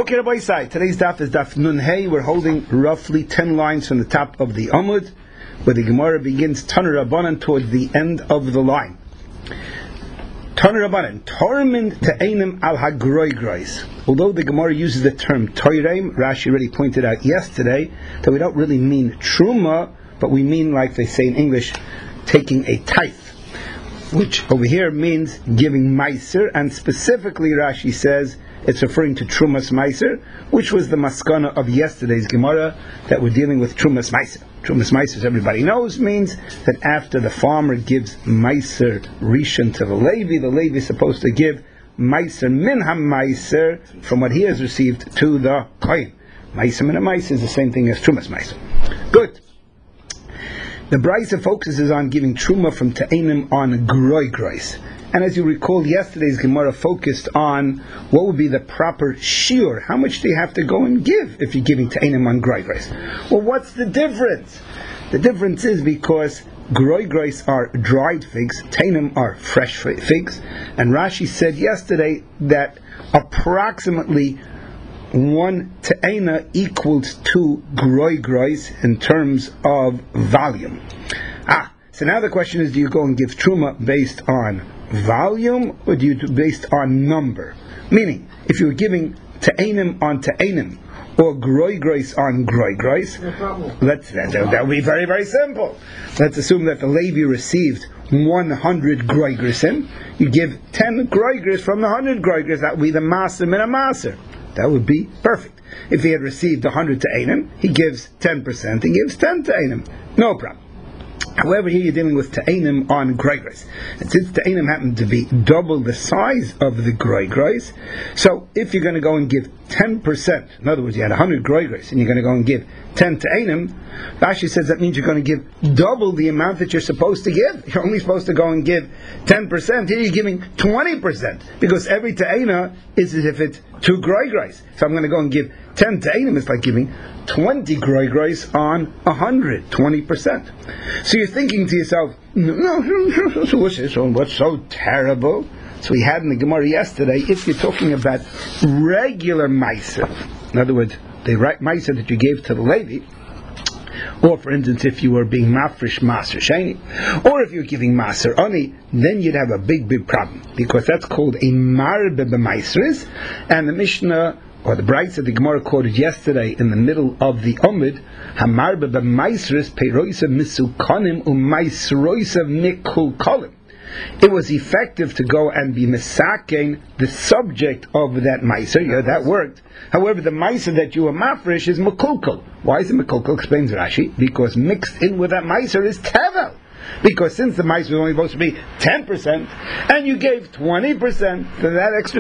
Okay, Rabbi Isai, today's daf is daf Nun Hey. We're holding roughly 10 lines from the top of the Amud, where the Gemara begins Tanur Rabbanan towards the end of the line. Tanur Rabbanan, Tormin Te'enim al Hagroigrais. Although the Gemara uses the term Toireim, Rashi already pointed out yesterday that we don't really mean Truma, but we mean, like they say in English, taking a tithe, which over here means giving Meiser, and specifically Rashi says it's referring to Trumas Meiser, which was the maskana of yesterday's Gemara, that we're dealing with Trumas Meiser. Trumas Meiser, as everybody knows, means that after the farmer gives Meiser Rishon to the Levi is supposed to give Meiser Minham Meiser from what he has received to the Kohen. Meiser Minham Meiser is the same thing as Trumas Meiser. Good. The Brisa focuses on giving Truma from Te'enim on Groigrais. And as you recall, yesterday's Gemara focused on what would be the proper shiur. How much do you have to go and give if you're giving Te'enim on Groigrais? Well, what's the difference? The difference is because Groigrais are dried figs, Te'enim are fresh figs. And Rashi said yesterday that approximately 1 te'ena equals 2 groigrais in terms of volume. So now the question is, do you go and give truma based on volume, or do you do based on number? Meaning, if you're giving te'enim on te'enim, or groigrais on groigrais, that would be very, very simple. Let's assume that the Levi received 100 groigrisim. You give 10 groigris from the 100 groigris. That would be the maser min a maser. That would be perfect. If he had received 100 te'enim, he gives 10%, he gives 10 te'enim. No problem. However, here you're dealing with te'enim on groigrais. And since te'enim happen to be double the size of the groigrais, so if you're going to go and give 10%, in other words, you had 100 groigrais, and you're going to go and give 10 te'enim, Rashi says that means you're going to give double the amount that you're supposed to give. You're only supposed to go and give 10%. Here you're giving 20%, because every te'ena is as if it's 2 groigrais. So I'm going to go and give 10 te'enim. It's like giving 20 groigrais on 100, 20%. So you're thinking to yourself, what's so terrible? So we had in the Gemara yesterday, if you're talking about regular meiser, in other words, the meiser that you gave to the Levi, or for instance, if you were being mafresh maser sheni, or if you're giving maser ani, then you'd have a big problem, because that's called a marbe b'meisres, and the Mishnah, or the Brisa the Gemara quoted yesterday in the middle of the Amud, hamarbe b'meisres peiroisa misukanim u'meisroisa mikulkolim. It was effective to go and be misaking the subject of that meiser. Yeah, that worked. However, the meiser that you were mafresh is mekulkal. Why is it mekulkal? Explains Rashi. Because mixed in with that meiser is tevel. Because since the meiser was only supposed to be 10%, and you gave 20%, then that extra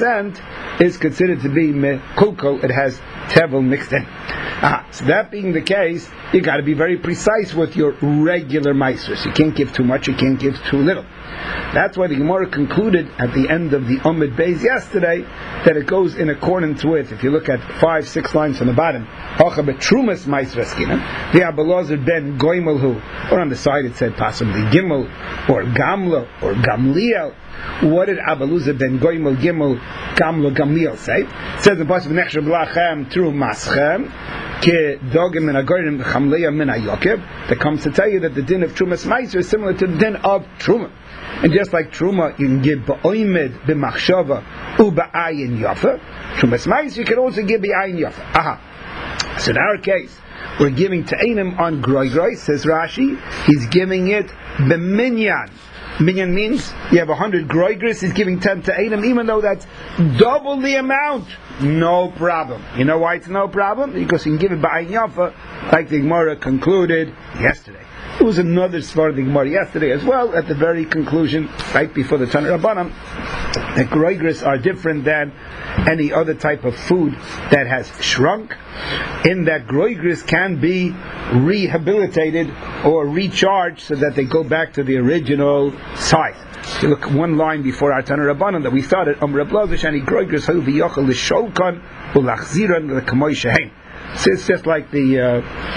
10% is considered to be mekulkal. It has tevel mixed in. So that being the case, you got to be very precise with your regular meisers. You can't give too much, you can't give too little. That's why the Gemara concluded at the end of the Amud Beis yesterday that it goes in accordance with, if you look at 5-6 lines from the bottom, Hacha betrumas meiser eskina, the Abelazar ben Goimelhu, or on the side it said possibly Gimel, or Gamla, or Gamliel. What did Abelazar ben Goimel Gimel Gamla Gamliel say? It says in the pasuk Nechshav lachem tru maschem ke dogim min agorim chamleya min ayokev, that comes to tell you that the din of Trumas Meiser is similar to the din of Truma. And just like Truma, you can give ba'oimed b'machshava u'ba'ayin yafa, Trumas Meiser you can also give ba'ayin yafa. So in our case, we're giving te'enim on groigrais, says Rashi, he's giving it b'minyan. Minyan means you have 100 groigris, he's giving 10 te'enim, even though that's double the amount. No problem. You know why it's no problem? Because you can give it ba'ayin yafa, like the Gemara concluded yesterday. There was another svar of the Gemara yesterday as well, at the very conclusion, right before the Tanur Rabbanan, that groigris are different than any other type of food that has shrunk, in that groigris can be rehabilitated or recharged so that they go back to the original size. If you look one line before our Tanur Rabbanan that we started, groigris hayu v'yochel l'sholkan u'lachziran l'kamoy shehem. So it's just like the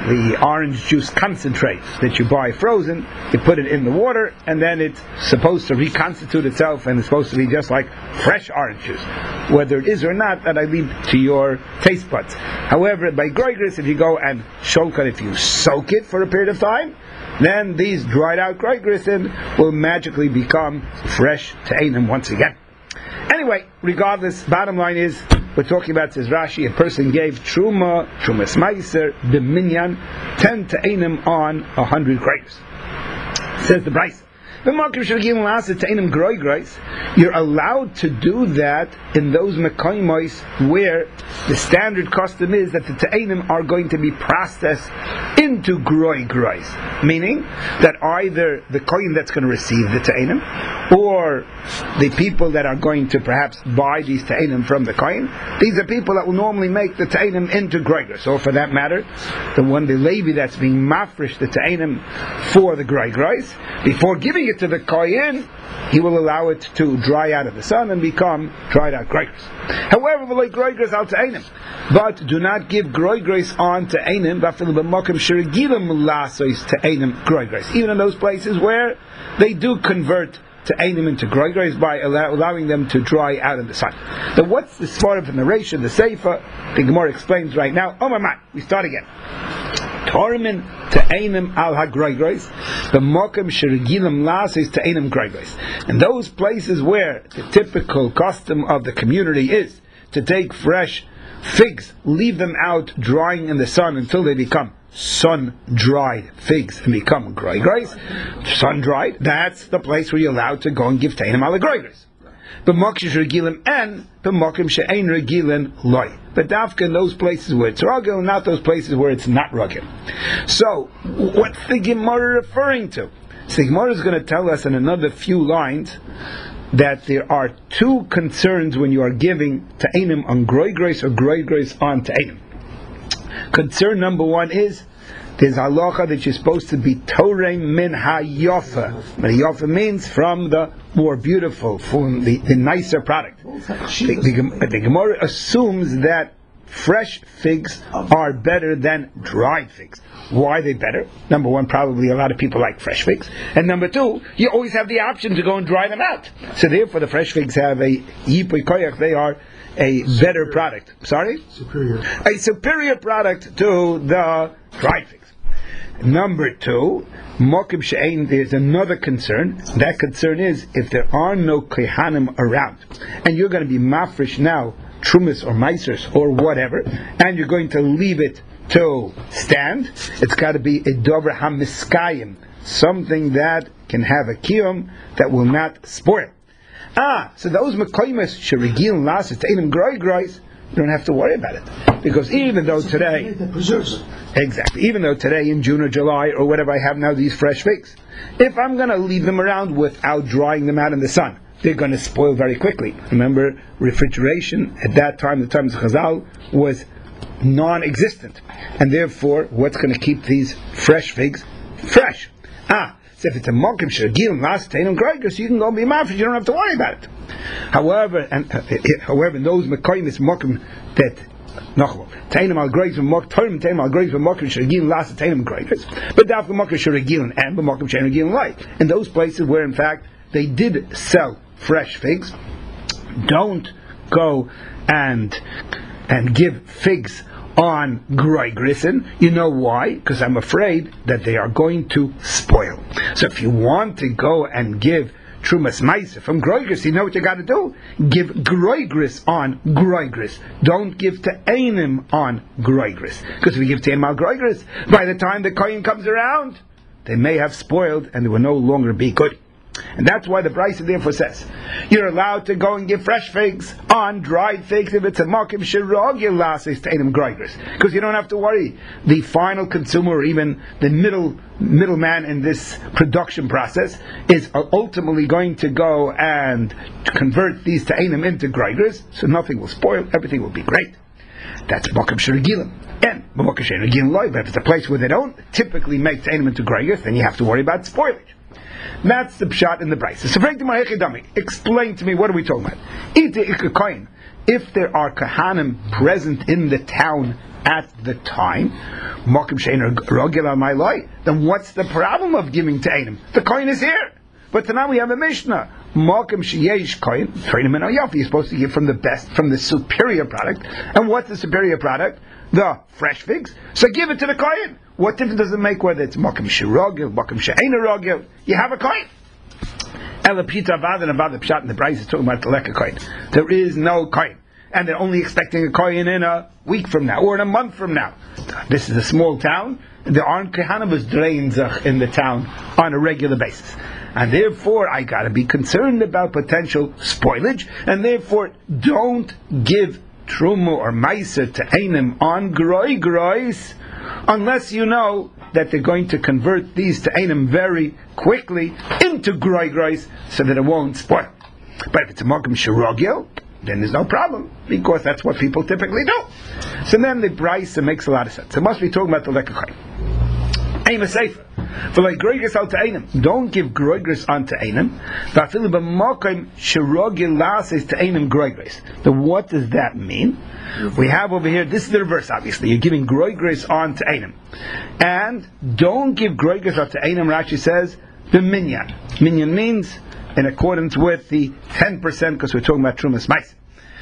the orange juice concentrate that you buy frozen, you put it in the water, and then it's supposed to reconstitute itself, and it's supposed to be just like fresh orange juice. Whether it is or not, that I leave to your taste buds. However, by groigris, if you go and shulkan, if you soak it for a period of time, then these dried out groigris will magically become fresh te'enim once again. Anyway, regardless, bottom line is, we're talking about, says Rashi, a person gave trumas meiser, the minyan, 10 te'enim on 100 grapes. Says the Brisa. You're allowed to do that in those mekayimos where the standard custom is that the te'enim are going to be processed into grois, meaning that either the kohen that's going to receive the te'enim, or the people that are going to perhaps buy these te'enim from the kohen, these are people that will normally make the te'enim into groigros. So for that matter, the Levi that's being mafresh the te'enim for the groigros, before giving it to the kohen, he will allow it to dry out of the sun and become dried out groigros. However, v'lo groigros al te'enim, but do not give groigros on te'enim, v'afil b'makom sheregilim lasos te'enim groigros, even in those places where they do convert te'enim into groigros by allowing them to dry out in the sun. Now, what's the sort of narration, the Sefer? The Gemara explains right now. We start again. Tormin te'enim al ha-groigros, the mokem sheregilim lasos te'enim groigros. In those places where the typical custom of the community is to take fresh figs, leave them out drying in the sun until they become sun-dried figs and become groigros, sun-dried, that's the place where you're allowed to go and give te'enim al ha-groigros. B'mokim sheregilim and b'mokim she'ein regilim loy. But dafka in those places where it's ragil, and not those places where it's not ragil. So, what's the Gemara referring to? So the Gemara is going to tell us in another few lines that there are two concerns when you are giving te'enim on groigros or groigros on te'enim. Concern number one is there's halacha that you're supposed to be torei min hayofa. Hayofa means from the more beautiful, from the nicer product. The Gemara assumes that fresh figs are better than dried figs. Why are they better? Number one, probably a lot of people like fresh figs. And number two, you always have the option to go and dry them out. So therefore the fresh figs have a yipoy koyach, they are a better product. Sorry? A superior product to the dried figs. Number two, mokim she'ein, there's another concern. That concern is if there are no kohanim around, and you're going to be mafresh now, trumas or meisers or whatever, and you're going to leave it to stand, it's got to be a dover hamiskayim, something that can have a kiyum that will not spoil. So those mekayimos sheregil lasos te'enim groigros, you don't have to worry about it, because even though today, exactly, even though today in June or July or whatever I have now these fresh figs, if I'm going to leave them around without drying them out in the sun, they're going to spoil very quickly. Remember, refrigeration at that time, the time of Chazal, was non-existent, and therefore, what's going to keep these fresh figs fresh? So if it's a mokim sheregil lasos te'enim groigros, you can go and be mafresh. You don't have to worry about it. However, those mekayimos mokim that te'enim al groigros v'mokim te'enim al groigros v'mokim sheregil lasos te'enim groigros, but dafka mokim sheregil and b'mokim she'ein regil loy. In those places where in fact they did sell fresh figs, don't go and give figs on groigrisin. You know why? Because I'm afraid that they are going to spoil. So if you want to go and give trumas meiser from groigris, you know what you got to do? Give groigris on groigris. Don't give te'enim on groigris. Because if you give te'enim on groigris, by the time the kohen comes around, they may have spoiled and they will no longer be good. And that's why the Brisa therefore says you're allowed to go and give fresh figs on dried figs if it's a mokim sheregil lasos te'enim groigros, because you don't have to worry. The final consumer, or even the middleman in this production process, is ultimately going to go and convert these te'enim into groigros, so nothing will spoil, everything will be great. That's mokim sheregilim. And mokim she'ein regilim loy, but if it's a place where they don't typically make te'enim into groigros, then you have to worry about spoilage. That's the pshat in the Brisa. So, explain to me, what are we talking about? If there are kahanim present in the town at the time, Mokim she'ein rogel on my life, then what's the problem of giving Ta'anim? The coin is here. But now we have a Mishnah. Mokim sheyesh coin, Ta'anim and Yafi. You're supposed to give from the best, from the superior product. And what's the superior product? The fresh figs. So give it to the coin. What difference does it make whether it's Mokim she'rogel, Mokim she'ein rogel? You have a coin. Elapita avad and avad the pshat in the Bryce is talking about the leka coin. There is no coin. And they're only expecting a coin in a week from now, or in a month from now. This is a small town. There aren't kehanavas dreinzach in the town on a regular basis. And therefore, I gotta be concerned about potential spoilage, and therefore, don't give truma or meiser to einim on grois, unless you know that they're going to convert these to einim very quickly into grois, so that it won't spoil. But if it's a mokum shirogil, then there's no problem, because that's what people typically do. So then the brisa makes a lot of sense. It must be talking about the lekachayim. Aim a sefer. For like groigris al ta'enim, don't give groigris on ta'enim. Va'afilu b'mokim shirogil lases ta'enim groigris. Then what does that mean? We have over here, this is the reverse obviously, you're giving groigris on ta'enim. And don't give groigris on ta'enim, Rashi says, the minyan. Minyan means in accordance with the 10%, because we're talking about Trumas Meiser.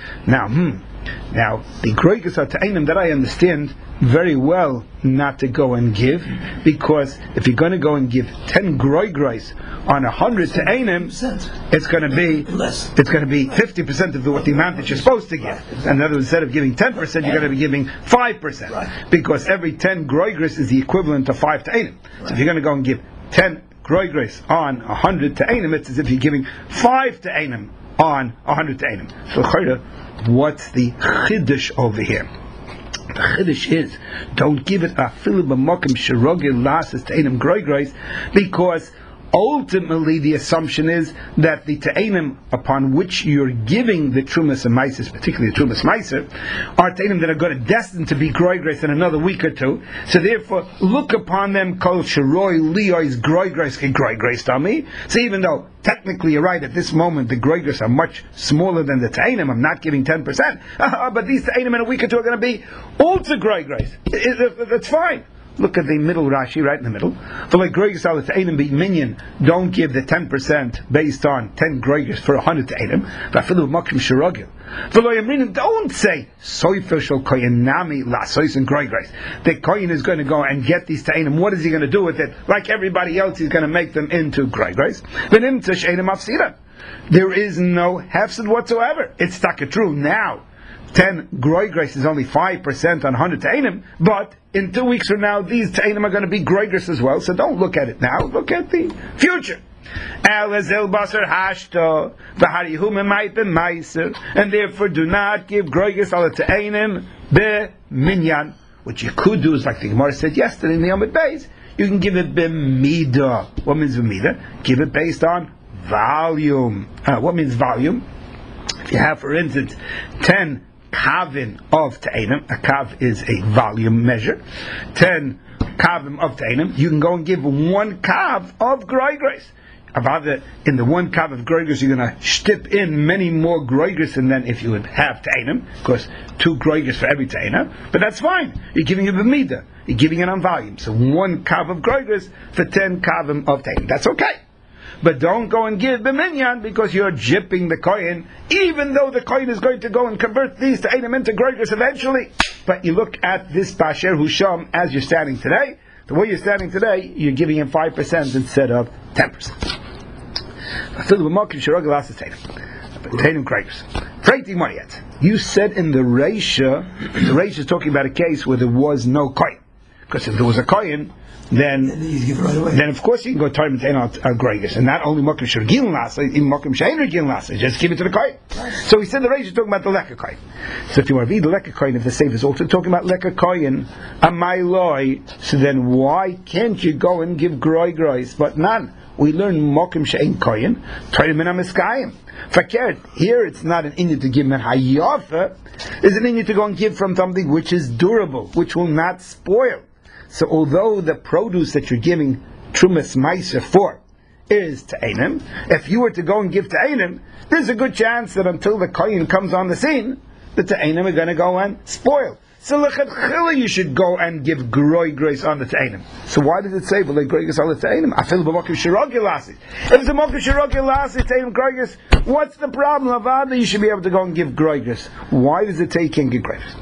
Now, the groigris ta'enim that I understand very well not to go and give, because if you're going to go and give 10 groigris on 100 ta'enim, it's going to be less. It's going to be 50% of what the amount that you're supposed to give. And in other words, instead of giving 10%, you're going to be giving 5%, because every 10 groigris is the equivalent of 5 ta'enim. So if you're going to go and give 10 groigris on 100 ta'enim, it's as if you're giving 5 ta'enim on 100 ta'enim. So what's the chiddush over here? The chiddush is, don't give it a filu b'mokim shirogil lasas ta'enim groigris, because ultimately the assumption is that the ta'enim upon which you're giving the trumas and meiser, particularly the trumas meiser, are ta'enim that are going to destined to be groigris in another week or two. So therefore, look upon them kol shiroi liois groigris ke groigris tami. So even though technically you're right, at this moment the groigris are much smaller than the ta'enim, I'm not giving 10%, but these ta'enim in a week or two are going to be also groigris. That's fine. Look at the middle Rashi, right in the middle. For like groigris al ta'enim be minyan, don't give the 10% based on 10 groigris for 100 ta'enim. Va'afilu mokim shirogil. For lo yamrin, don't say soifer shel koyin nami la sois and groigris. The koyin is going to go and get these ta'enim. What is he going to do with it? Like everybody else, he's going to make them into groigris. V'nimtza she'enim afsida. There is no hefsid whatsoever. It's taka true now. 10 groigris is only 5% on 100 ta'enim, but in 2 weeks from now, these ta'enim are going to be groigris as well, so don't look at it now, look at the future. And therefore do not give groigris al ta'enim be minyan. What you could do is, like the Gemara said yesterday in the Amud Beis, you can give it b'mida. What means b'mida? Give it based on volume. What means volume? If you have, for instance, 10 kavim of ta'enim, a kav is a volume measure, 10 kavim of ta'enim, you can go and give 1 kav of groigris. In the 1 kav of groigris, you're going to stip in many more groigris than if you would have ta'enim, because 2 groigris for every ta'enim, but that's fine. You're giving it b'mida, you're giving it on volume. So 1 kav of groigris for 10 kavim of ta'enim. That's okay. But don't go and give b'minyan, because you're jipping the kohen, even though the kohen is going to go and convert these to einim into groigris eventually. But you look at this Basher Husham as you're standing today, the way you're standing today, you're giving him 5% instead of 10%. You said in the Reisha is talking about a case where there was no kohen. Because if there was a kohen, then of course you can go Torah Mitain al Groigris, and not only Mokim Shirgin Lasa, even Mokim Shein Regin Lasa, just give it to the Kohen. So he said the Reish is talking about the Leka Kohen. So if you want to read the Leka Kohen, if the Sefer is also talking about Leka Kohen, Amai Loi, so then why can't you go and give Groigris? But none. We learn Mokim Shein Kohen, Torah Min HaMiskayim. Fakert, here it's not an inyan to give men hayafa, it's an inyan to go and give from something which is durable, which will not spoil. So although the produce that you're giving Trumas Meiser for is Ta'enim, if you were to go and give Ta'enim, there's a good chance that until the Kohen comes on the scene, the Ta'enim are going to go and spoil. So lechatchila you should go and give groi grace on the Ta'anim. So why does it say groi grace on the Ta'anim? Afil b'mokim shirogil lasi. If it's a mokim shirogil lasi Ta'anim groi grace, what's the problem? Avada, you should be able to go and give groi grace. Why does it say you can't give groi grace?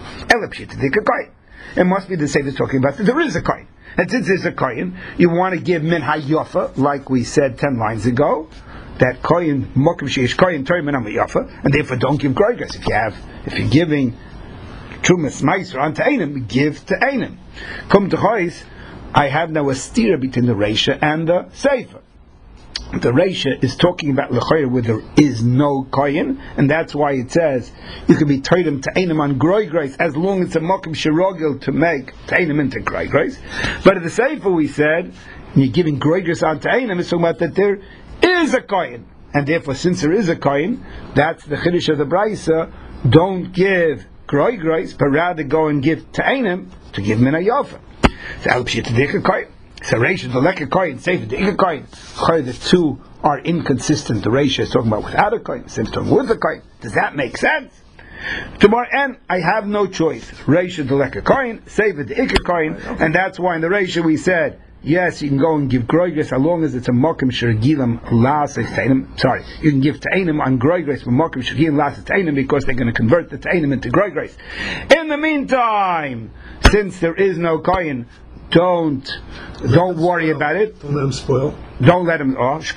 It must be the same as talking about that there is a kohen. And since there's a kohen, you want to give min hayofa, like we said 10 lines ago, that kohen mokim sheish kohen torim min hayofa, and therefore don't give groi grace. If you're giving Trumas Meiser on Ta'anim, give Ta'anim. Come to Chois, I have now a steer between the Reisha and the Sefer. The Reisha is talking about L'choyer where there is no Koyin, and that's why it says you can be Toidim Ta'anim on Groi Grace as long as it's a Mokim Shirogil to make Ta'anim into Groi Grace. But at the Sefer we said, when you're giving Groi Grace on Ta'anim, it's talking about that there is a Koyin. And therefore, since there is a Koyin, that's the Chiddush of the Braisa, don't give Groi grace, but rather go and give Ta'anim to give Min HaYofa. So Al Pshit Dika Koyin. So Reisha the Leka Koyin, Sefer Dika Koyin. The two are inconsistent. The Reisha is talking about without a Koyin, Sefer talking with a Koyin. Does that make sense? Tomorrow, and I have no choice. Reisha the Leka Koyin, Sefer Dika Koyin, and that's why in the Reisha we said, yes, you can go and give groi grace as long as it's a mokim shirgilam lasei ta'anim. Sorry, you can give ta'anim on groi grace with mokim shirgilam lasei ta'anim because they're going to convert the ta'anim into groi grace. In the meantime, since there is no koyin, don't worry about it. Don't let them spoil. Don't let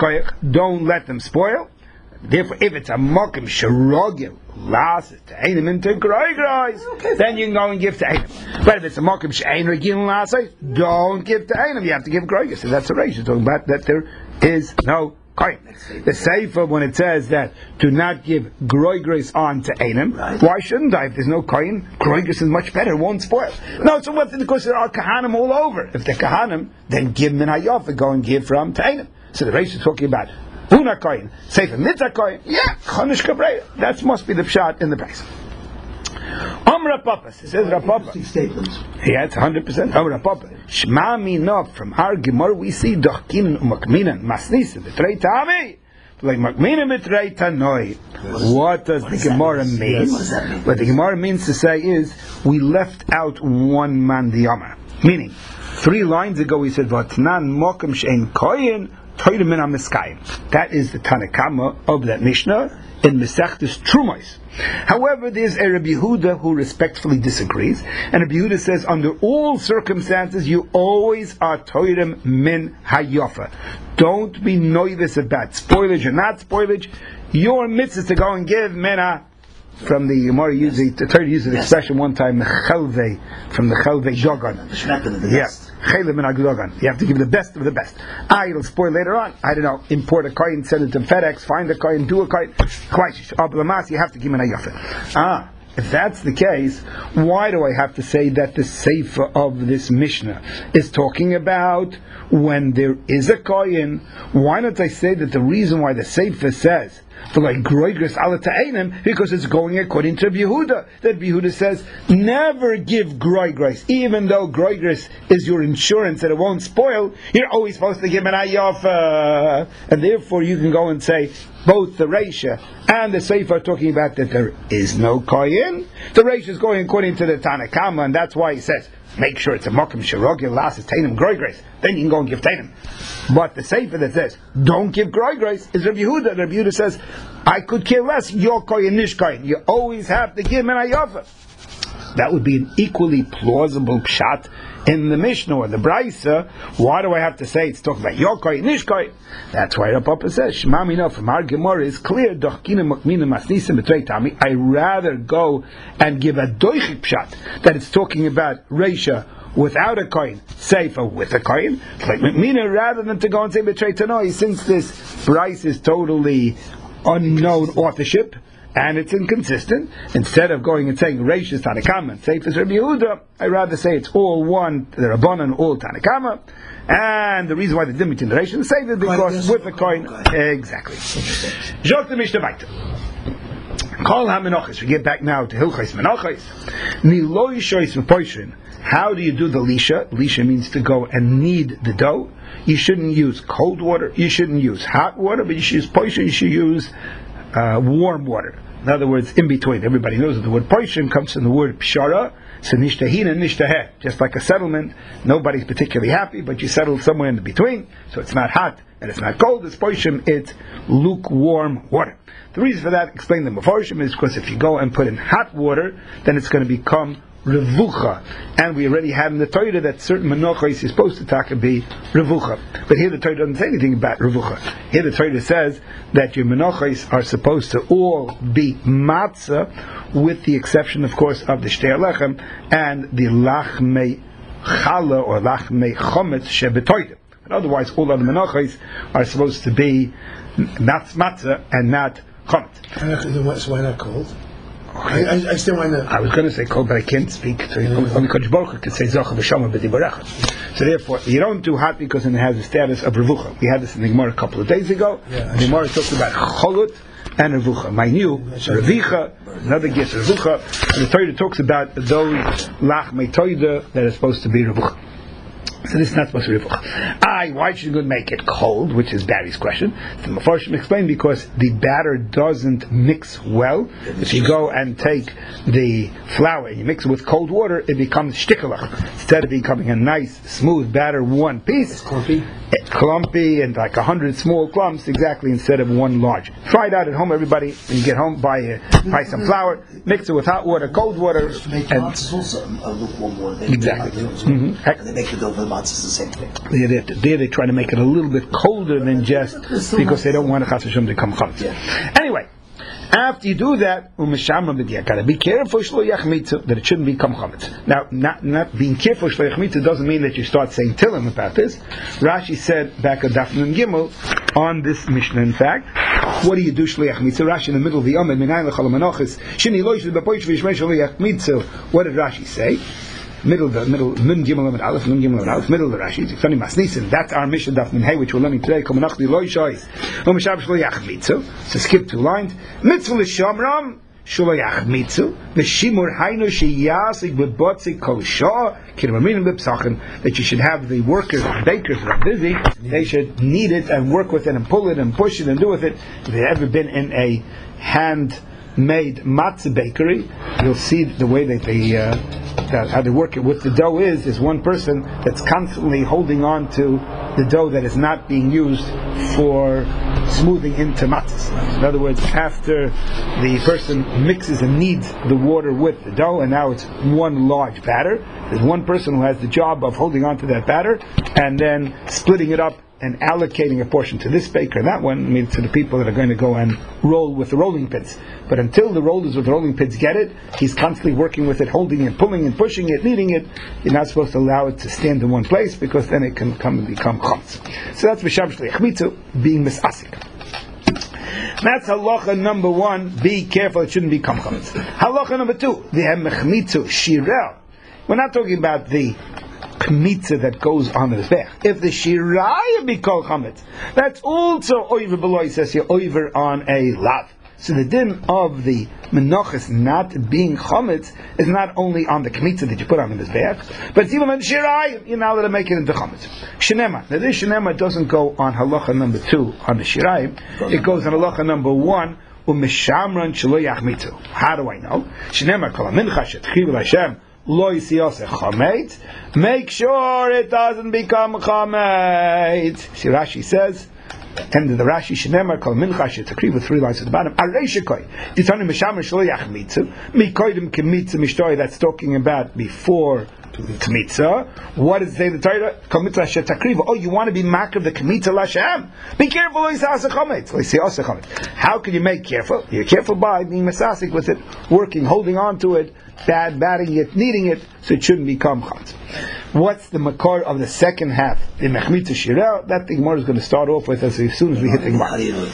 them spoil. Therefore, if it's a mokim shirogil lasei ta'anim into groi grace, then you can go and give ta'anim. But if it's a mokim she'ein regilin lasei, don't give ta'anim. You have to give groi grace. So that's the ratio talking about that there is no koyin. The Sefer, when it says that do not give groi grace on ta'anim, why shouldn't I? If there's no koyin, groi grace is much better. It won't spoil. No, so what? Because there are kahanim all over. If they're kahanim, then give min hayofa. Go and give from ta'anim. So the ratio is talking about Huna koyin, Sefer mitzah koyin. Yeah, chonish kabreya. That must be the pshat in the price. Rapapas. It says Rapapa. Yeah, it's 100%. Rapapa. Shema minov. From our Gemara we see dochkinin umakminan masnisa b'trei tami. Like makminan b'trei tanoi. What does the Gemara mean? What the Gemara means to say is we left out one man diyama. Meaning, 3 lines ago we said vatnan mokem she'en koyin. That is the Tanakama of that Mishnah in Mesechtes Trumos. However, there's a Rabbi Yehuda who respectfully disagrees, and Rabbi Yehuda says under all circumstances you always are Toirim Min Hayofa. Don't be nervous about spoilage or not spoilage. Your mitzvah is to go and give Mena. From the Gemara uses the Torah uses the expression one time Chelvei from the Chelvei Dogon. Yes, Chelvei min Dogon. You have to give the best of the best. It'll spoil later on. I don't know. Import a coin, send it to FedEx, find a coin, do a coin. You have to give an ayafet. If that's the case, why do I have to say that the Sefer of this Mishnah is talking about when there is a koyin? Why don't I say that the reason why the Sefer says for like groigris ala ta'anim, because it's going according to Rabbi Yehuda. That Rabbi Yehuda says never give groigris, even though groigris is your insurance that it won't spoil. You're always supposed to give an ayofa, and therefore you can go and say both the Reisha and the Sefer are talking about that there is no koyin. The Reisha is going according to the Tanakama, and that's why he says make sure it's a mokum shirogil lasses tainim groigris. Then you can go and give tainim. But the Sefer that says don't give groigris is Rabbi Yehuda. Rabbi Yehuda says I could care less your koyin nish koyin. You always have to give an ayofa. That would be an equally plausible pshat in the Mishnah or the Braisa. Why do I have to say it's talking about your koyin nish koyin? That's why the Papa says Shema Mina from our Gemara is clear. I rather go and give a doichik pshat that it's talking about Reisha without a coin, Sefer with a coin, like Mina, rather than to go and say Betrei Tanoi, since this Bryce is totally unknown authorship and it's inconsistent. Instead of going and saying Reish is Tanakama and Sefer is Rabbi Yehuda, I rather say it's all one, the Rabbanan, all Tanakama. And the reason why the difference between the Reish and the Sefer is because with the coin, exactly. Jok the Mishnah Baita. Kol ha-menachos. We get back now to Hilchos Menachos. Nilo yishois v'poishrin. How do you do the lisha? Lisha means to go and knead the dough. You shouldn't use cold water. You shouldn't use hot water, but you should use poishrin. You should use warm water. In other words, in between. Everybody knows that the word poishim comes from the word pshara, so nishtahin and nishtaheh. Just like a settlement, nobody's particularly happy, but you settle somewhere in between, so it's not hot and it's not cold. It's poishim, it's lukewarm water. The reason for that, explained in the Mefarshim, is because if you go and put in hot water, then it's going to become revucha. And we already had in the Torah that certain menachos is supposed to be revucha. But here the Torah doesn't say anything about revucha. Here the Torah says that your menachos are supposed to all be matzah, with the exception, of course, of the shtei lechem and the lachmei chala or lachmei chometz shebetoidim. But otherwise, all other menachos are supposed to be matzah and not chometz. So why not cold? I still want to. I was going to say cold, but I can't speak. So only Kodesh Baruch Hu could say Zocha v'Shama b'Dibarecha. So therefore, you don't do hot because it has the status of revucha. We had this in the Gemara a couple of days ago. The Gemara talks about cholut and revucha. My new revicha, another gets revucha. And the Torah talks about those lachmei toida that are supposed to be revucha. So this is not supposed to be revucha. Why should you make it cold? Which is Barry's question. The Mefarshim explained because the batter doesn't mix well. If you go and take the flour and you mix it with cold water, it becomes shtikalach. Instead of becoming a nice, smooth batter, one piece, it's clumpy. Clumpy and like 100 small clumps, exactly, instead of one large. Try it out at home, everybody. When you get home, buy some flour, mix it with hot water, cold water. To make matzahs also lukewarm water. Exactly. And they make the dough for the matzahs the same thing. They try to make it a little bit colder than just because they don't want to chas v'shem to come chametz. Anyway, after you do that, gotta be careful that it shouldn't become chametz. Now, not being careful doesn't mean that you start saying Tillim about this. Rashi said back at Daf Nun Gimel on this Mishnah. In fact, what do you do shloyach mitzvah? Rashi in the middle of the Amud Minayin l'chol hamenachos shini lo yishlu b'poish v'yishmei shloyach mitzvah. What did Rashi say? Middle Nun Gimel Amud Aleph, Nun Gimel Amud Aleph, middle of the Rashi. It's funny, Masnisin. That's our mission, Daf Nun Hey, which we're learning today. Komanachli lo yishois u'mishab shloyach mitzvah. So skip 2 lines. Mitzvah l'shamram shloyach mitzvah v'shimur haynu sheyasik b'botzik kol shah kirmaminim b'psachim, that you should have the workers, the bakers that are busy. They should knead it and work with it and pull it and push it and do with it. If you've ever been in a hand-made matzah bakery, you'll see the way that they how they work it with the dough is one person that's constantly holding on to the dough that is not being used for smoothing into matzahs. In other words, after the person mixes and kneads the water with the dough, and now it's one large batter, there's one person who has the job of holding on to that batter and then splitting it up and allocating a portion to this baker and that one, I mean to the people that are going to go and roll with the rolling pins. But until the rollers with the rolling pins get it, he's constantly working with it, holding it, pulling it, pushing it, kneading it. You're not supposed to allow it to stand in one place because then it can come and become chametz. So that's Mishab Shliach Mitzvah, being misasik. That's halacha number 1. Be careful, it shouldn't become chametz. Halacha number 2. The hemechmitzu shirel. We're not talking about the kmitza that goes on the mizbech. If the shiraya be kol chametz, that's also over below. He says you're over on a lav. So the din of the menachos not being chametz is not only on the kmitza that you put on the mizbech, but it's even on the shiraya. You're not allowed to make it into chametz. Shenema. Now this shenema doesn't go on halacha number 2 on the shiraya. It goes on halacha number 1. Umeshamran shelo yachmitzu. How do I know? Shenema kol mincha shetchiv l'Hashem. Make sure it doesn't become chametz. See, Rashi says, end of the Rashi, Shenemar kol mincha shetakriv with 3 lines at the bottom. Areishakoi, ditani meshamer shloyach mitzvah, mikoidim kemitzvah mishtoi. That's talking about before kmitza. What does it say the Torah? Kol mitzvah shetakriv. Oh, you want to be makar the kmitza l'Hashem? Be careful, how can you make careful? You're careful by being masasik with it, working, holding on to it, batting it, kneading it, so it shouldn't become chametz. What's the makor of the second half? The mechmitza shirel. That the Gemara is going to start off with as soon as we hit the Gemara.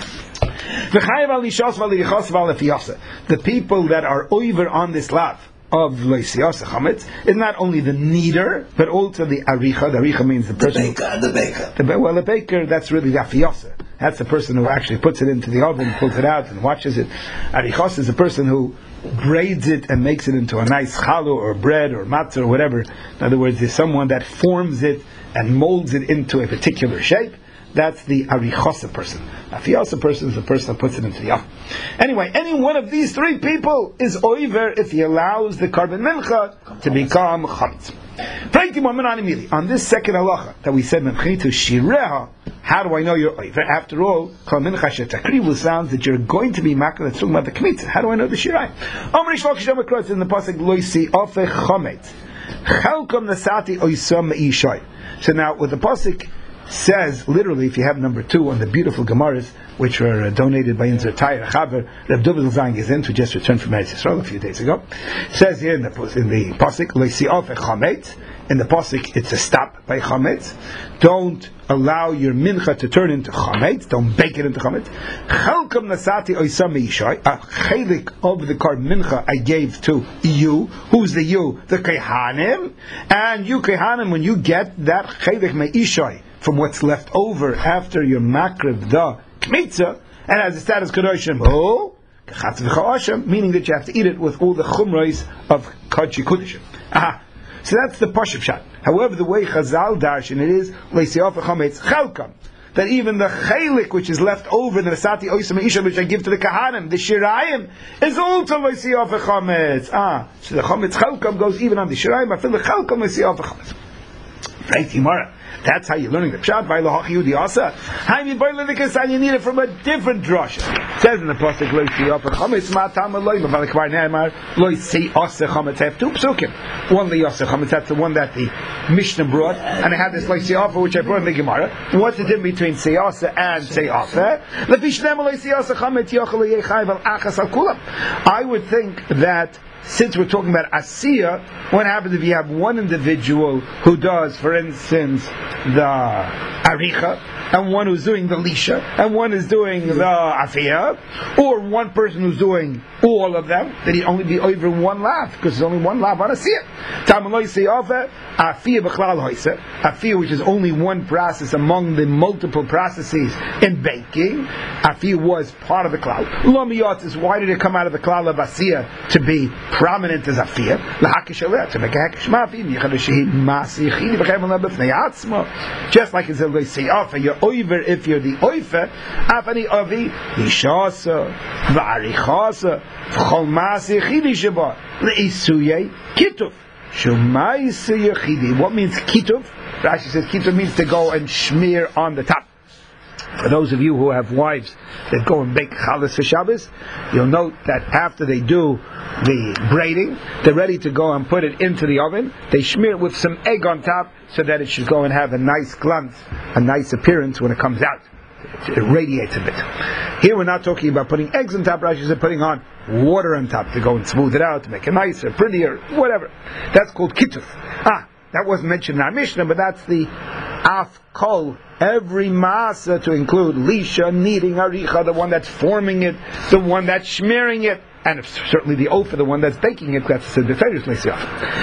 The people that are over on this lav of leisiyasa chametz is not only the kneader, but also the aricha. The aricha means the person, the baker. The baker. That's really the afiyasa. That's the person who actually puts it into the oven, pulls it out, and watches it. Arichos is the person who braids it and makes it into a nice challah or bread or matzah or whatever. In other words, there's someone that forms it and molds it into a particular shape. that's the arichosa person. A fiyosa person is the person that puts it into the oven. Anyway, any one of these three people is oiver if he allows the carbon mincha to become chametz. On this second halacha that we said, shireha, how do I know you're oiver? After all, kol mincha shetakrivu sounds that you're going to be makar that's talking about the kmitza. How do I know the shirayim? In the pasuk loisi ofe chametz. Chalkom nasati oisam me'ishay. So now, what the pasuk says, literally, if you have number 2 on the beautiful Gemaras, which were donated by Inzer Tayr Chaver, Reb Dovid Zayin Gezint, who just returned from Eretz Yisrael a few days ago, says here in the pasuk, loisi'of chametz. In the pasuk, it's a stop by chametz. Don't allow your mincha to turn into chametz. Don't bake it into chametz. Chalkom nasati oisam me'ishay. A chelik of the carbon mincha I gave to you. Who's the you? The kehanim. And you kehanim, when you get that chelik me'ishay from what's left over after your makrib the kmitza, and as the status kadoshim, meaning that you have to eat it with all the chumrais of kachi kudishim. So that's the pashup shot. However, the way Chazal darshan it is leisiaf chametz chalkam, that even the chaylik which is left over, the nasati oisam isha which I give to the kahanim, the shirayim, is also leisiaf chametz. So the chametz chalkam goes even on the shirayim. I feel the chalkam leisiaf chametz. Right, Gemara. That's how you're learning the pshat. You need it from a different drasha. It says in the pasuk, have 2 psukim. One liyasa chametz, that's the one that the Mishnah brought, and I have this liyasa which I brought in the Gemara. What's the difference between seyasa and seyasa? I would think that since we're talking about asiya, what happens if you have one individual who does, for instance, the aricha, and one who's doing the lisha, and one is doing the afiyah, or one person who's doing all of them, that he'd only be over one lav, because there's only one lav on asiya. Afiyah, which is only one process among the multiple processes in baking. Afiyah was part of the cloud. Is why did it come out of the cloud of asiya to be prominent as afiyah? To make a hakish mafim, just like it's a loisiyah, you're over if you're the oifer. Afani avi lishasa v'arichasa v'chol masi chidi sheba leisuye kituf shumai seyachidi. What means kituf? Rashi says kituf means to go and smear on the top. For those of you who have wives that go and bake challah for Shabbos, you'll note that after they do the braiding, they're ready to go and put it into the oven. They smear it with some egg on top so that it should go and have a nice glance, a nice appearance when it comes out. It radiates a bit. Here we're not talking about putting eggs on top, Rashi said putting on water on top to go and smooth it out, to make it nicer, prettier, whatever. That's called kituf. That wasn't mentioned in our Mishnah, but that's the af kol, every masa to include lisha, kneading, aricha, the one that's forming it, the one that's smearing it, and certainly the ofer, the one that's baking it. That's the deferious leisiaf.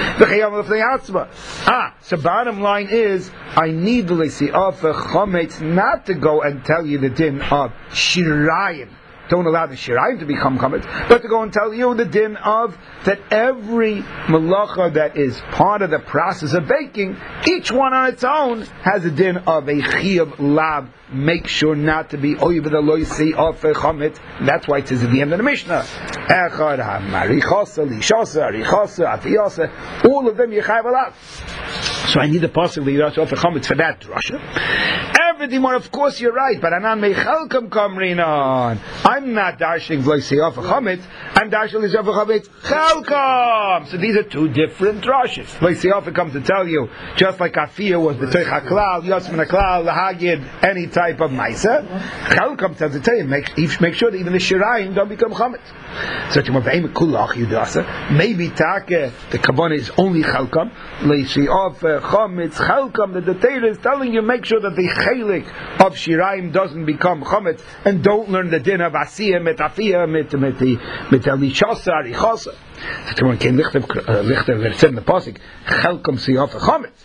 So bottom line is, I need the leisiaf chametz not to go and tell you the din of shirayim. Don't allow the shirayim to become chametz, but to go and tell you the din of that every malacha that is part of the process of baking, each one on its own has a din of a chiyuv lav. Make sure not to be over the loisi of chametz. That's why it says at the end of the Mishnah, echad ha'marichasa, lishasa, arichasa, afiyasa, all of them yechayev alav. So I need the possibility of chametz for that drasha. Everything more, of course you're right, but anan meichalkam kamrinan. I'm not dashing loisi of chametz. I'm dashing loisi of chametz chalkam. So these are 2 different drashas. Loisi of comes to tell you, just like afiyah was the toich haklal, yosmin haklal, lahagid, any type of maisa. Chalkam tells to tell you, make sure that even the shirayim don't become chametz. So maybe take the kavanah is only chalkam. Loisi of chametz chalkam. The Torah is telling you, make sure that the chelik of shirayim doesn't become chametz, and don't learn the din of asiyah mit afiyah mit lishasa arichasa. So tomorrow came lichter said in the pasuk chalkam siyaf chametz.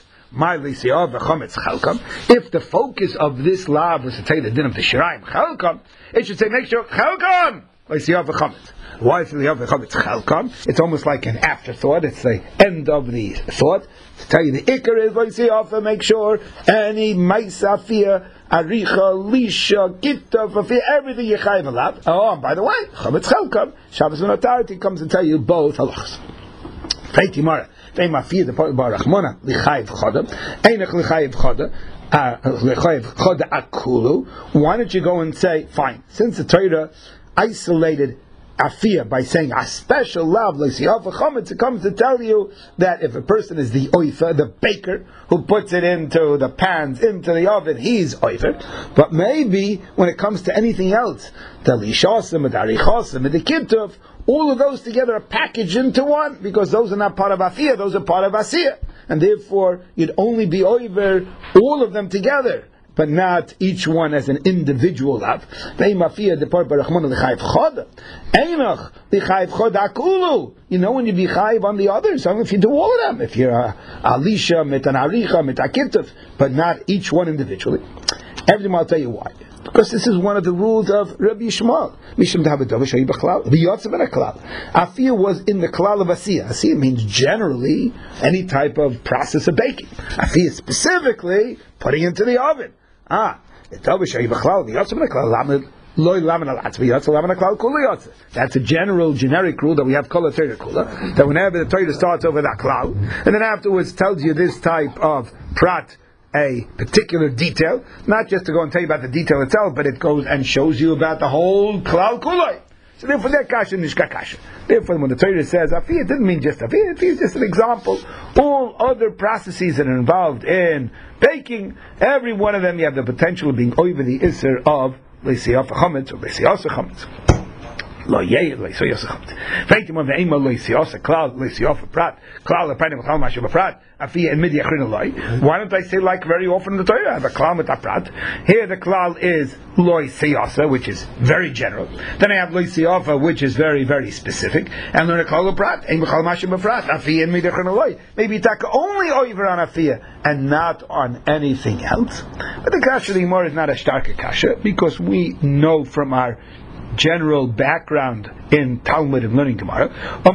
If the focus of this law was to tell you the din of the shirayim chalkam, it should say make sure chalkam leisiyaf chametz. Why is the chametz chalkam? It's almost like an afterthought. It's the end of the thought. To tell you the ikar is leisiyaf, make sure any ma'asafiyah Aricha, Lisha, Gitta, Fafi, everything you chayiv alav. Oh, and by the way, Chametz Chelkam, Shabbos and Authority comes to tell you both halachas. Freit Yimara, Freit Mafia, the part of Bar Rachmona, Lichayiv Choda, Einach Lichayiv Choda, why don't you go and say, fine, since the Torah isolated Afiyah by saying a special love, it comes to tell you that if a person is the oifer, the baker, who puts it into the pans, into the oven, he's oifer. But maybe when it comes to anything else, the lishasim, the arichasim, the kituf, all of those together are packaged into one, because those are not part of Afiyah, those are part of Asiyah. And therefore, you'd only be over all of them together, but not each one as an individual love. You know, when you be chayiv on the others, so if you do all of them, if you're a alisha, mit an aricha, mit a kituf, but not each one individually. Everything, I'll tell you why. Because this is one of the rules of Rabbi Yishmael. Afiyah was in the klal of Asiyah. Asiyah means generally any type of process of baking. Afiyah specifically putting into the oven. That's a general, generic rule that we have kol Torah kula. That whenever the Torah starts over that klal, and then afterwards tells you this type of prat, a particular detail, not just to go and tell you about the detail itself, but it goes and shows you about the whole klal kulay. So therefore, that kasha nishka kasha. Therefore, when the Torah says afiyah, it doesn't mean just afiyah. Afiyah is just an example. All other processes that are involved in baking, every one of them, you have the potential of being over the isser of leisiyaf chametz or leisiyasa chametz. Lo yeh lo leisiyasa chametz. Frankly, when the ema leisiyasa klal leisiyaf prat klal lepanim klal mashav prat afiyah and midi achrin loy. Why don't I say like very often in the Torah? I have a klal with a prat. Here the klal is loy siyasa, which is very general. Then I have loy siyafa, which is very, very specific. And learn a klal prat. Ein b'chal mashav prat afiyah and midi achrin loy. Maybe taka only over on afiyah and not on anything else. But the kasha anymore is not a starka kasha, because we know from our general background in Talmud and learning Gemara. The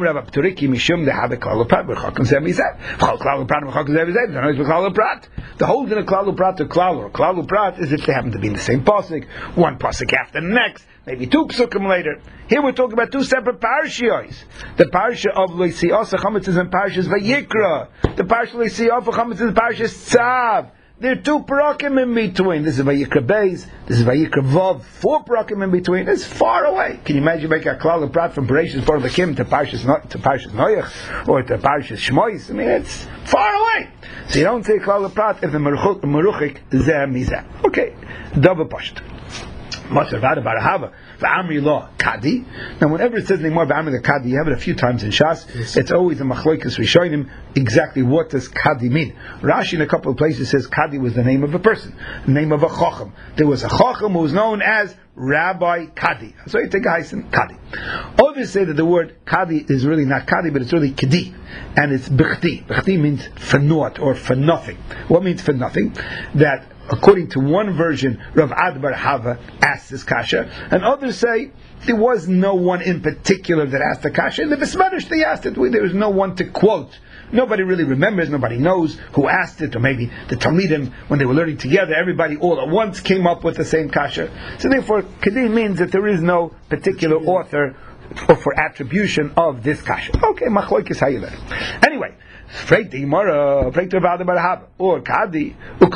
hold in a klal prat to klal or klal prat is if they happen to be in the same pasuk, one pasuk after the next, maybe two psukim later. Here we're talking about two separate parashiyos. The parasha of Leisiyasa Chametz is in Parashas Vayikra. The parasha of Leisiyasa Chametz is in Parashas Tzav. There are two parakim in between. This is Vayikra Beis, this is Vayikra Vav. 4 parakim in between. It's far away. Can you imagine making a klal prat from Bereshis for the Kim to Parshas Noach or to Parshas Shmois? I mean, it's far away. So you don't say klal prat if the meruchik zeh mizeh. Okay, double pashut. Kadi. Now, whenever it says anymore about the Kadi, you have it a few times in Shas. Yes. It's always a machloikas rishonim. Exactly what does Kadi mean? Rashi in a couple of places says Kadi was the name of a person, the name of a chacham. There was a chacham who was known as Rabbi Kadi. So you take a Haisen Kadi. Others say that the word Kadi is really not Kadi, but it's really Kadi, and it's Bechti. Bechti means for naught or for nothing. What means for nothing? That according to one version, Rav Ad bar Hava asked this kasha, and others say there was no one in particular that asked the kasha. In the Besmerish they asked it. There was no one to quote. Nobody really remembers, nobody knows who asked it, or maybe the Talmidim, when they were learning together, everybody all at once came up with the same kasha. So therefore, Kadi means that there is no particular author or for attribution of this kasha. Okay, machloikis hayileh. Anyway, or Kadi,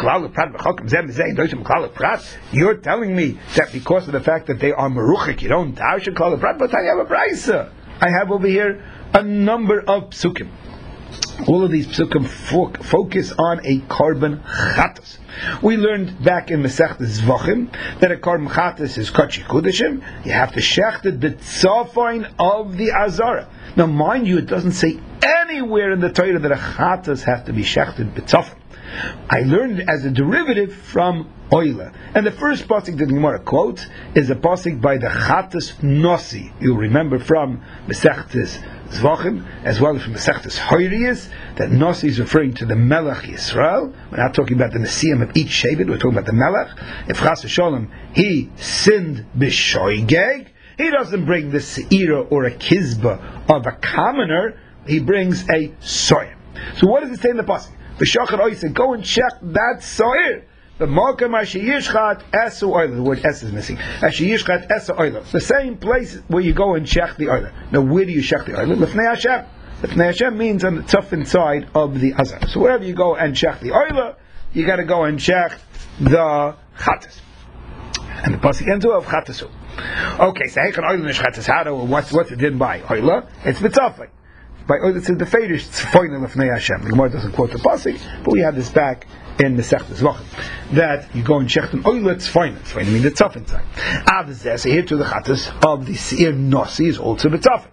you're telling me that because of the fact that they are meruchik, you don't dash a klal prat, but I have a brisa. I have over here a number of psukim. All of these psukim focus on a korban chatas. We learned back in Masechet Zvachim that a korban chatas is kachi kudashim. You have to shecht it b'tzafain of the azara. Now, mind you, it doesn't say anywhere in the Torah that a chatas has to be shechted b'tzafain. I learned as a derivative from Oila. And the first pasuk that the Gemara quotes is a pasuk by the Chatas Nosi. You'll remember from Masechtes Zvachim, as well as from Masechtes Hoyriyas, that Nosi is referring to the Melech Yisrael. We're not talking about the Nesiim of each Shevet, we're talking about the Melech. If Chas v'Sholem, he sinned b'shoigeg, he doesn't bring the Seira or a Kizba of a commoner, he brings a Soyer. So what does it say in the pasuk? V'shachar oiseh, go and check that soir. The Malkam Ashiyishchat Esu Oila. The word Es is missing. Ashiyishchat Esu Oila. The same place where you go and shech the Oila. Now, where do you shech the Oila? Lefnei Hashem. Lefnei Hashem means on the tough inside of the Azar. So wherever you go and shech the Oila, you got to go and shech the Chattas. And the pasuk ends of Chattasu. Okay, so Heikan Oila Nishchatas Hado. What's it did by Oila? It's Mitzafay. By Oila, it's in the Fedish. It's Foinel Lefnei Hashem. The Gemara doesn't quote the pasuk, but we have this back in the Sechtes Zvachim, that you go and check an oil, it's fine. It's fine. I mean, the tough inside. Avzeh, so here to the Chattas of the Seir Nasi is also the tough.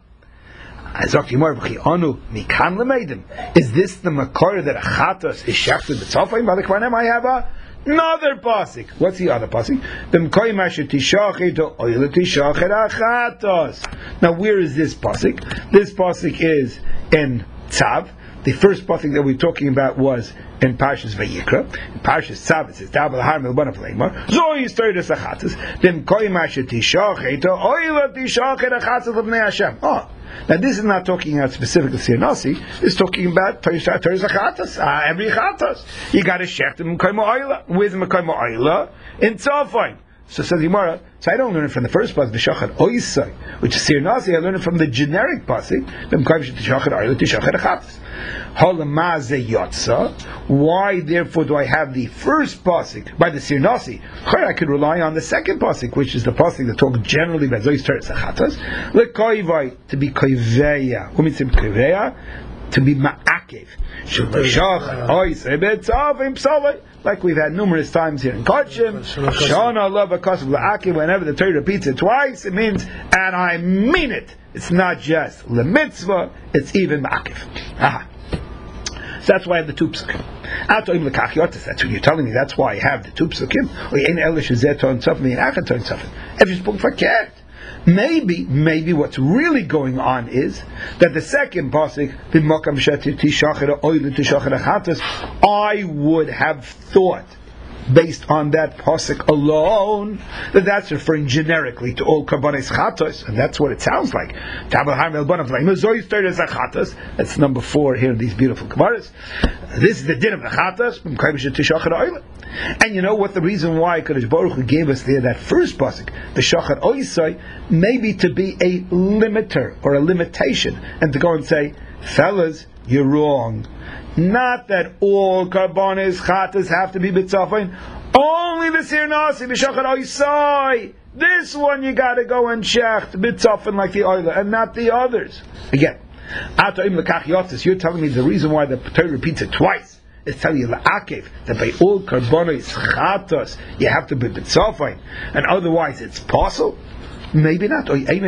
Is this the Makar that a Chattas is shechted the tough? By the Kvanem, I have another pasuk. What's the other pasuk? Now, where is this pasuk? This pasuk is in Tzav. The first pasuk that we're talking about was in Parshas Vayikra. In Parshas Tzav it says, "Dabel har melbana fleimar." Zoy story the sachatas. Then koim asher tishachet oila tishachet achatzas levnei Hashem. Oh, now this is not talking about specifically Seir Nasi. It's talking about Torah Chatas. Every Chatas you got to shecht them koim oila with koim oila in Tzafon. So says Gemara, so I don't learn it from the first pasuk, B'shachat Oisai, which is Seir Nasi. I learn it from the generic pasuk, why therefore do I have the first pasuk by the Seir Nasi? I could rely on the second pasuk, which is the pasuk that talks generally about Zois Teres Achatas, Lekoivai, to be koiveya, umitzim koiveya, to be ma'akev. Like we've had numerous times here in Kodshim, whenever the Torah repeats it twice, it means, and I mean it. It's not just lemitzvah, it's even ma'akev. So that's why I have the two psukim. That's what you're telling me. That's why I have the two psukim. If you're spoken for cat. Maybe what's really going on is that the second pasuk, I would have thought, based on that pasuk alone, that's referring generically to all karbanos chatos, and that's what it sounds like. That's number 4 here in these beautiful gemaras. This is the din of the chatos. And you know what the reason why Kadosh Baruch Hu gave us there that first pasuk, the shachar oisai, maybe to be a limiter or a limitation, and to go and say, fellas, you're wrong. Not that all karbanos chatas have to be bitzafin. Only the Seir Nasi b'shachar oisai. This one you got to go and shecht bitzafin like the oila, and not the others. Again, you're telling me the reason why the Torah repeats it twice. It's telling you la'akev that by all karbanos chatos you have to be bitzafin, and otherwise it's possible. Maybe not. Maybe the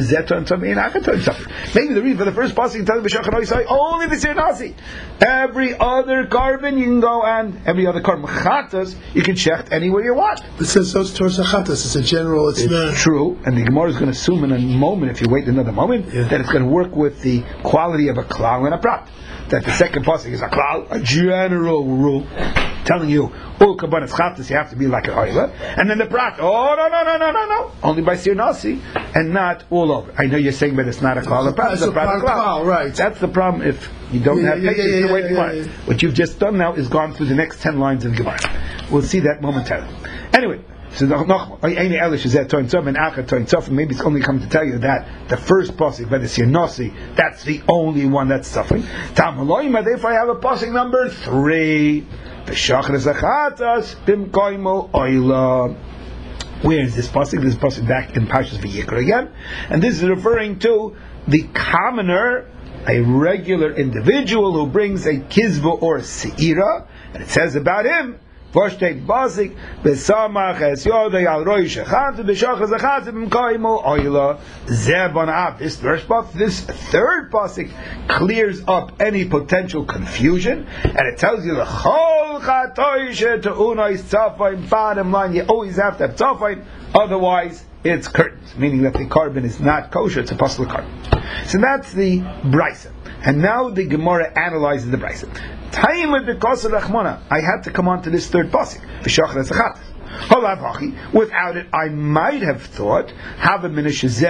reason for the first pasuk you tell me only the Seir Nasi. Every other carbon you can go and every other carbon chatas you can shecht anywhere you want. It says those Torah chatas. It's a general. It's not true. And the Gemara is going to assume in a moment, if you wait another moment, that it's going to work with the quality of a klal and a prat. That the second pasuk is a klal, a general rule, telling you all karbanos chatas you have to be like an oila, and then the prat, no, only by Seir Nasi and not all over. I know you're saying, but it's not a klal, a prat, it's a prat, a klal. Right. That's the problem. If you don't have patience to wait for it, what you've just done now is gone through the next 10 lines of Gemara. We'll see that momentarily. Anyway. So maybe it's only come to tell you that the first pasuk by the Seir Nasi, that's the only one that's suffering. Therefore I have a pasuk number 3. Where is this pasuk? This pasuk back in Parshas Vayikra again, and this is referring to the commoner, a regular individual who brings a kizva or a seira, and it says about him. This third pasuk clears up any potential confusion, and it tells you the whole bottom line, you always have to have tzafayim, otherwise it's curtains, meaning that the carbon is not kosher, it's a possible carbon. So that's the brisa. And now the Gemara analyzes the brisa. I had to come on to this third pasuk. Without it, I might have thought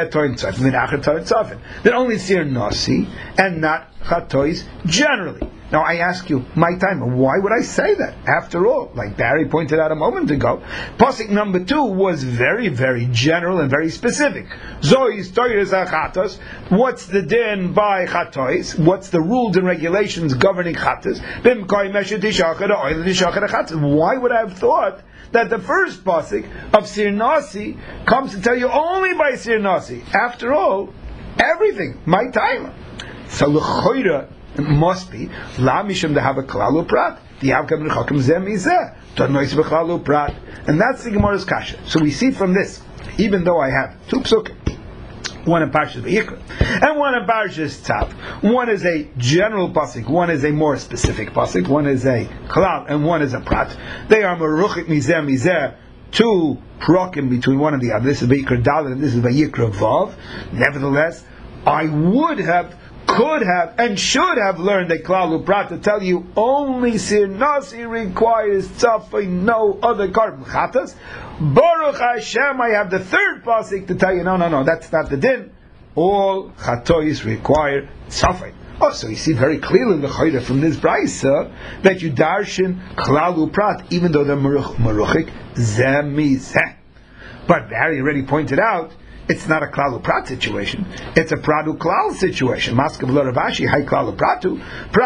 that only Seir Nasi and not chatois generally. Now I ask you, my time, why would I say that? After all, like Barry pointed out a moment ago, pasuk number 2 was very, very general and very specific. Zois toiras achatos. What's the din by chatois? What's the rules and regulations governing chatos? Why would I have thought that the first pasuk of Sir Nasi comes to tell you only by Sir Nasi? After all, everything, my time. So l'choira must be la mishum to have a klal uprat. The avkam nechakim zeh mizeh tanois v'klal uprat, and that's the Gemara's kasha. So we see from this, even though I have 2 psukim, one in Parshas Vayikra and one in Parshas Tzav. One is a general pasuk, one is a more specific pasuk, one is a klal and one is a prat. They are meruchik mizeh 2 prokim between one and the other. This is Vayikra Dalet and this is Vayikra Vav. Nevertheless, I would have, could have, and should have learned a klal uprat to tell you only Sir Nasi requires tzafay, no other carbon chatas. Baruch Hashem, I have the third pasuk to tell you, no, that's not the din. All chatois require tzafay. Oh, so you see very clearly in the chayda from this brayso that you darshan klal uprat, even though they're meruchik zeh mizeh. But Barry already pointed out, it's not a klal uprat situation. It's a pratu klal situation. Maskav lo Ravashi, hay klal pratu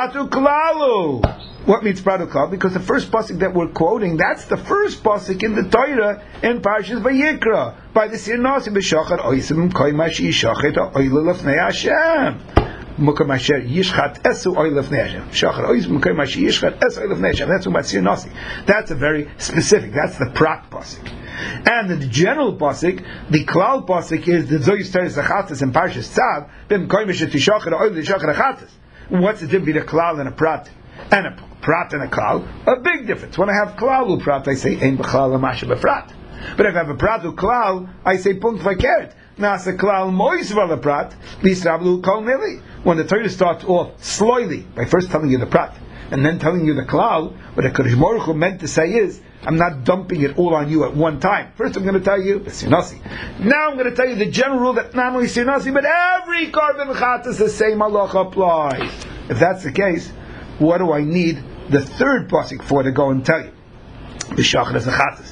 klalu. What means pratu klal? Because the first pasuk that we're quoting, that's the first pasuk in the Torah in Parshas Vayikra by the Sir Nasi b'shachar oisim koi mashi yishachet oile lefnei Hashem. Mukam asher yishchat esu oile lefnei Hashem. Shachar oisim koi mashi yishchat esu oile lefnei Hashem. That's what Sir Nasi. That's a very specific. That's the prat pasuk. And the general pasuk, the klal pasuk, is the zoyis teres achatas in Parshas Tzav. Bim koimish etishachar oil tishachar achatas. What's the difference between a klal and a prat? And a prat and a klal? A big difference. When I have klal uprat, I say ein b'chlal amasha b'prat. But if I have a prat uklal, I say punkt v'keret. Nasa klal mois v'leprat b'israblu kol nili. When the Torah starts off slowly by first telling you the prat and then telling you the klal, what the Kadosh Baruch Hu meant to say is, I'm not dumping it all on you at one time. First I'm going to tell you the Sir Nasi. Now I'm going to tell you the general rule that not only Sir Nasi, but every carbon chatas, the same halacha applies. If that's the case, what do I need the third pasuk for to go and tell you? B'shachar chatas.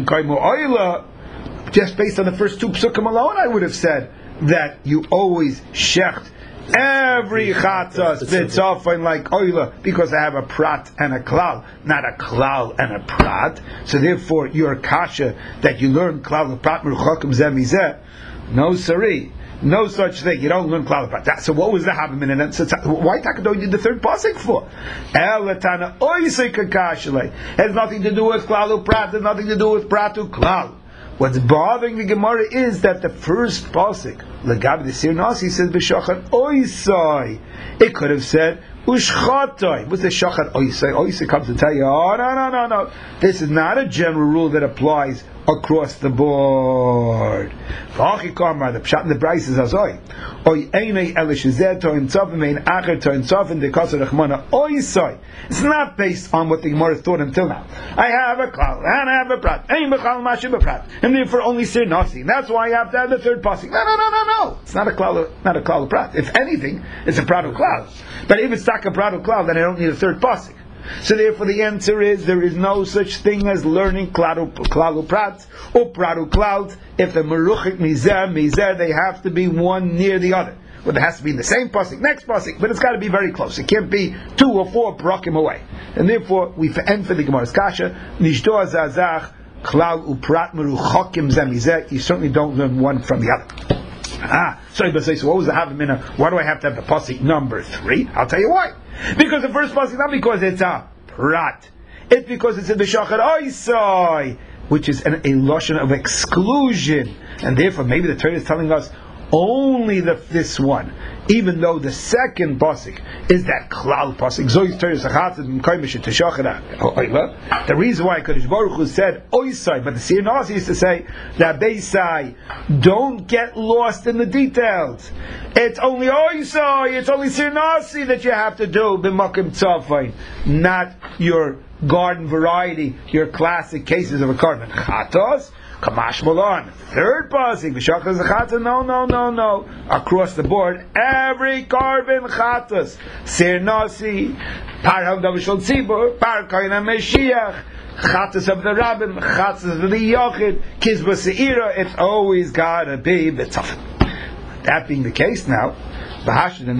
Just based on the first 2 psukim alone, I would have said that you always shecht every chatas b'tzafin like oila, because I have a prat and a klal, not a klal and a prat. So therefore, your kasha that you learn klal and prat meruchakim zeh mizeh, no sari, no such thing. You don't learn klal and prat. So what was the habim in it? So why Takado did the third pasuk for? Elatana oisei kakashalei has nothing to do with klal and prat. Has nothing to do with prat to klal. What's bothering the Gemara is that the first pasuk, Lagabi the Sir Nasi, says b'shachar oisai. It could have said ushchatai. What's the shachar oisai? Oisai comes to tell you, oh no. This is not a general rule that applies across the board. The pshat in the Bryce is azoi. It's not based on what the Gemara thought until now. I have a klal and I have a prat, and therefore only Sir Nasi. That's why I have to have the third pasuk. No. It's not a klal of prat. If anything, it's a prat of klal. But if it's not a prat of klal, then I don't need a third pasuk. So therefore the answer is there is no such thing as learning klal prat or prat klal. If the meruchik mizeh, they have to be one near the other. Well, it has to be in the same pasuk, next pasuk, but it's got to be very close. It can't be 2 or 4 brakim away. And therefore we end for the Gemara's kasha nishto azazach klal uprat meruchakim zeh mizeh. You certainly don't learn one from the other. So what was the havamina? Why do I have to have the pasuk number 3? I'll tell you why. Because the first pasuk, not because it's a prat, it's because it's a b'shachar oisai, which is a lashon of exclusion, and therefore maybe the Torah is telling us only this one, even though the second pasuk is that klal pasuk. The reason why Kadosh Baruch Hu said oisai, but the Sir Nasi used to say that beisai, don't get lost in the details. It's only oisai, it's only Sir Nasi that you have to do b'makim tzafay, not your garden variety, your classic cases of a carbon chatos. Kamash Malon. Third pasuk, B'shachar Zachatah. No. Across the board, every carbon chatas, Sir Nasi, Par Hagdav Shol Tzibur, Par Kain HaMeshiach, Chatas of the Rabbin, Chatas of the Yochid, Kizba Seira. It's always gotta be B'tzafim. That being the case now, now that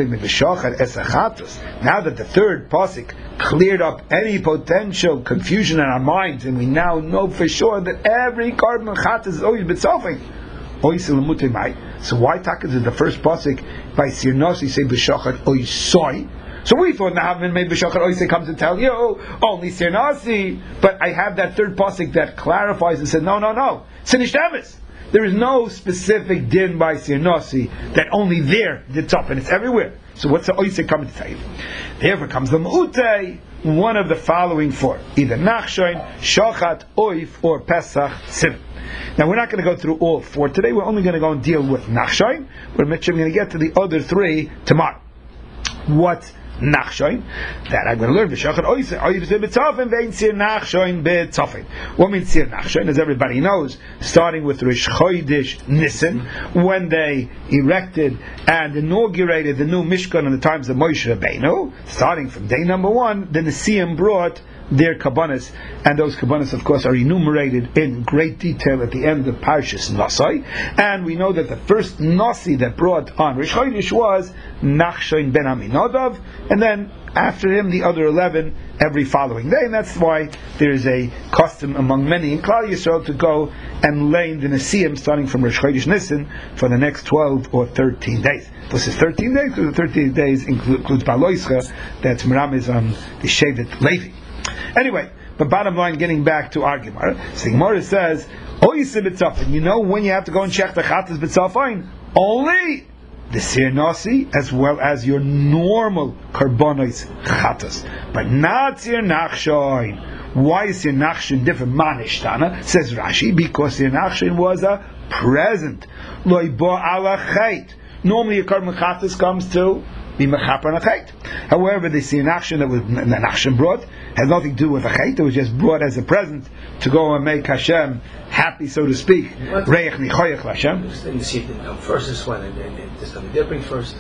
the third pasuk cleared up any potential confusion in our minds, and we now know for sure that every carbon chatas is always b'tzofing. So why takes the first pasuk by Sir Nasi say b'shachar oisoi? So we thought Nahavin made b'shachar oisoi come to tell you only Sir Nasi, but I have that third pasuk that clarifies and said no. Sinish Davis. There is no specific din by Sir Nasi that only there it's up and it's everywhere. So what's the oisei coming to tell you? Therefore comes the Mu'utei, one of the following four, either Nachshain, Shochat, Oif, or Pesach Sim. Now we're not going to go through all four today. We're only going to go and deal with Nachshain. We're going to get to the other three tomorrow. What Nachshain? That I'm going to learn. What means Sir Nachshain? As everybody knows, starting with Rosh Chodesh Nisan, when they erected and inaugurated the new Mishkan in the times of Moshe Rabbeinu, starting from day number 1, the Nesiim brought their kabbanas, and those kabbanas, of course, are enumerated in great detail at the end of Parshas Nasi. And we know that the first Nasi that brought on Rosh Chodesh was Nachshain ben Aminadav, and then after him the other 11 every following day. And that's why there is a custom among many in Klal Yisrael to go and lay in the Nesiim starting from Rosh Chodesh Nisan for the next 12 or 13 days. This is 13 days, because the 13 days includes Baloischa, that's Meramez on the Shevet Levi. Anyway, but bottom line, getting back to our Gemara, so Gemara says, you know when you have to go and check the chatas b'tzafin? Only the Sir Nasi, as well as your normal karbonos chatas, but not Sir Nachshain. Why is Sir Nachshain different? Manishtana, says Rashi, because Sir Nachshain was a present. Loi bo ala chait. Normally a carbon chatas comes to be mechaper on a chait. However, the Sir Nachshain that was Nachshain brought has nothing to do with a chait. It was just brought as a present to go and make Hashem happy, so to speak. Reich nichoyach Hashem. You see it didn't come first. This one, and this time they bring first.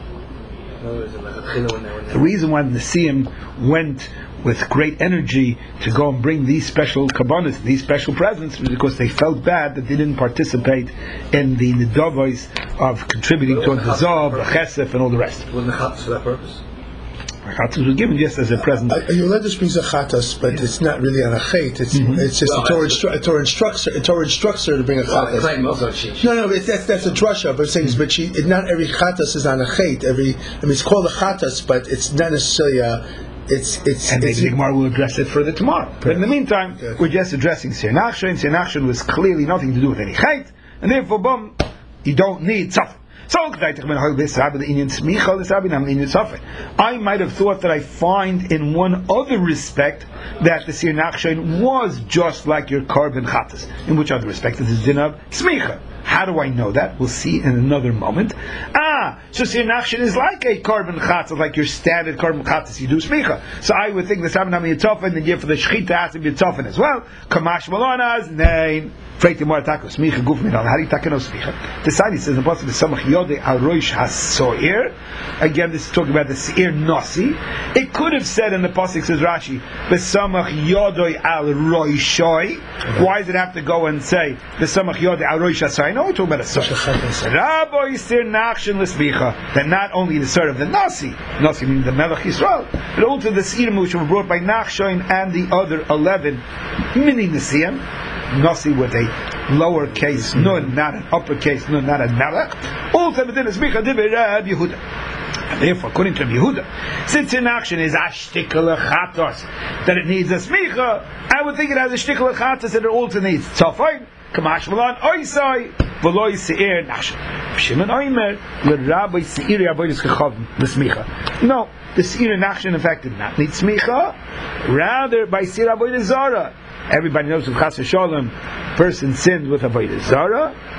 The reason why the Nesiim went with great energy to go and bring these special kabbanas, these special presents, was because they felt bad that they didn't participate in the nidavos of contributing toward the zav, the chesef, and all the rest. Wasn't the chatas for that purpose? Chatas was given just as a present. You let us bring the chatas, but it's not really on a chait. It's just a Torah instructs her to bring a chatas. No, that's a drasha. But saying, but not every chatas is on a chait. It's called a chatas, but it's not necessarily a. And maybe the Gemara will address it further tomorrow. But in the meantime, we're just addressing Sir Nachshain. Sir Nachshain was clearly nothing to do with any chait, and therefore, boom, you don't need tzaf. So I might have thought that I find in one other respect that the Sir Nachshain was just like your carbon chatas. In which other respect? It is din of smicha. How do I know that? We'll see in another moment. So Sir Nachshain is like a carbon chatas, like your standard carbon chatas. You do smicha. So I would think the Sabbath Nami Yitzofen, and the year for the Shechita has to be Yitzofen as well. Kamash Malonas, nein. Freiti Mor Tako Smicha Guf Minal. How do you takeno smicha? The side says the pasuk the Samach Yodei Al Roish HaSoir. Again, this is talking about the Seir Nasi. It could have said in the pasuk, says Rashi, the Samach Yodei Al Roishoi. Why does it have to go and say the Samach Yodei Al Roish HaSoir? No, we're talking about a Soir. Rabbi Sir Nachshain L'Smicha. That not only the Soir of the Nasi meaning the Melech Yisrael, but also the Seirim which were brought by Nachshain and the other 11, meaning the Siyam. Nasi with a lowercase nun, not an uppercase nun, not a melech. Also, within the smicha divrei Reb Yehuda. And therefore, according to Reb Yehuda, since in action is a shtickle chatos, that it needs a smicha, I would think it has a shtickle chatos that it also needs tzafay, kamash v'lan oisai, v'loi seir nachshain. Shimon oimer, l'rabbi seir yaboyis kechav l'smicha. No, the seir nachshain in fact did not need smicha, rather by seir yaboyis zara. Everybody knows if Chas v'Shalom person sins with Avodah Zarah,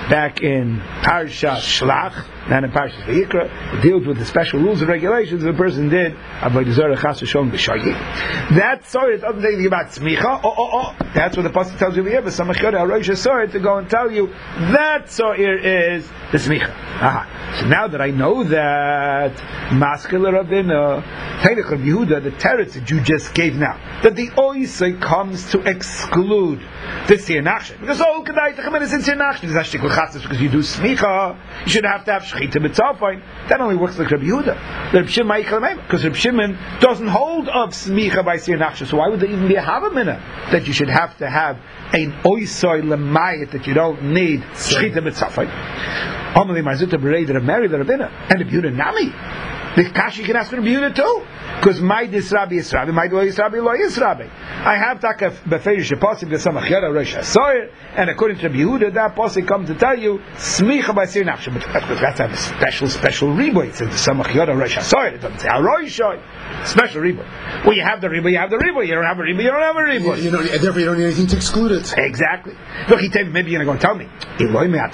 back in Parashat Shlach, and in Parashat Vayikra, it deals with the special rules and regulations the person did. Avodah Zarah Chas V'Shalom B'Shayik. That sorry, it doesn't say anything about smicha. That's what the pasuk tells you here. But Samachyoda Harosh sorry to go and tell you that sorry is the smicha. So now that I know that Maskele Rabbeinu, Teilich Rav Yehuda, the teretz that you just gave now, that the oisei comes to exclude the Sir Nachshon. Because all kedai to come in is in Sir Nachshon. It's not shtikul chatzos because you do smicha. You should have to have shechita b'tzalfain. That only works like Rabbi Yehuda. Reb Shimon because Reb Shimon doesn't hold of smicha by Sir Nachshon. So why would there even be a havamina that you should have to have an oisei lemayit that you don't need shechita b'tzalfain? Amalei Marzuta Berei that married the Rabbina and Rabbi Yehuda Nami. The kashi can ask for Rabbi Yehuda too, because my disrabi is rabbi, my lo is rabbi, lo is rabbi. I have taka beferish pasuk the samachiyara rosh hasoyer, and according to Rabbi Yehuda, that pasuk comes to tell you smicha by Sir Nachshon, but that's a special riboy. It says the samachiyara rosh hasoyer. It doesn't say haroishoy. Special riboy. Well, you have the riboy, you have the riboy. You don't have a riboy, you don't have a riboy. Therefore, you don't need anything to exclude it. Exactly. Look, he told me, maybe you're going to tell me, if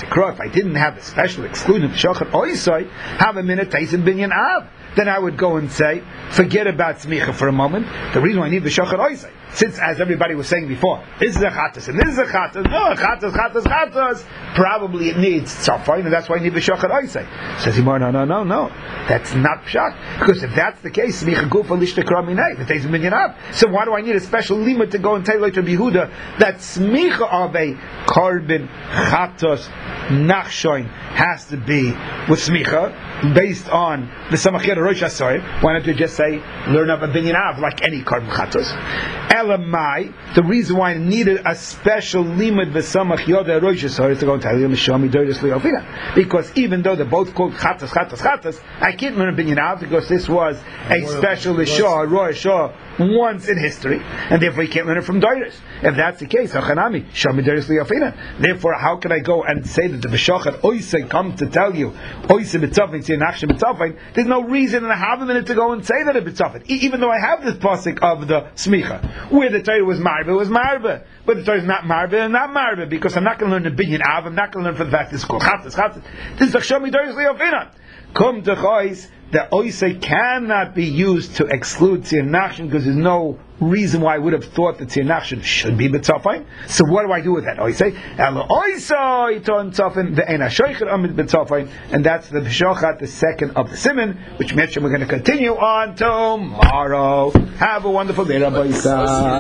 I didn't have the special exclusion of shochet oisai, have a minute taisin binyan av. Then I would go and say, forget about smicha for a moment. The reason why I need the shochet oisai, since as everybody was saying before, this is a chatas and this is a chatas. No, chatas. Probably it needs tzafay, and that's why I need the shochet oisai. Says Yimar, no. That's not pshat. Because if that's the case, smicha gufa lishtekra minay, it takes a minyan av. So why do I need a special limit to go and tell like Rabbi Yehuda that smicha of a carbon chatos nachshoin has to be with smicha based on the samachiyah rosh hasoyer? Why don't you just say learn of a binyan av like any carbon chatos? Elamai, the reason why I needed a special limit v'samachiyah rosh hasoyer is to go and tell you mishami doris liofina, because even though they're both called chatos, I can't learn a binyan av because this was a special ishah rosh hasoyer once in history, and therefore you can't learn it from doris. If that's the case, achanami shami doris liofina. Therefore, how can I go and say that the v'shachat oisei come to tell you oisei b'tzafin tzir nachshon b'tzafin? There's no reason, and I have a minute to go and say that it's b'tzafin, even though I have this pasuk of the smicha, where the Torah was marbe, but the Torah is not marbe, because I'm not going to learn the binyan av, I'm not going to learn for the fact it's called chatas. This is shami doris liofina. Come to chois, the oisei cannot be used to exclude tzir nachshon, because there's no reason why I would have thought that tzir nachshon should be b'tzafin. So what do I do with that oisei? Elo oisei ton tzafin ve'ena shoichet amid b'tzafin, and that's the b'shochat, the second of the siman, which mentioned we're going to continue on tomorrow. Have a wonderful day, Rabbi Yisrael.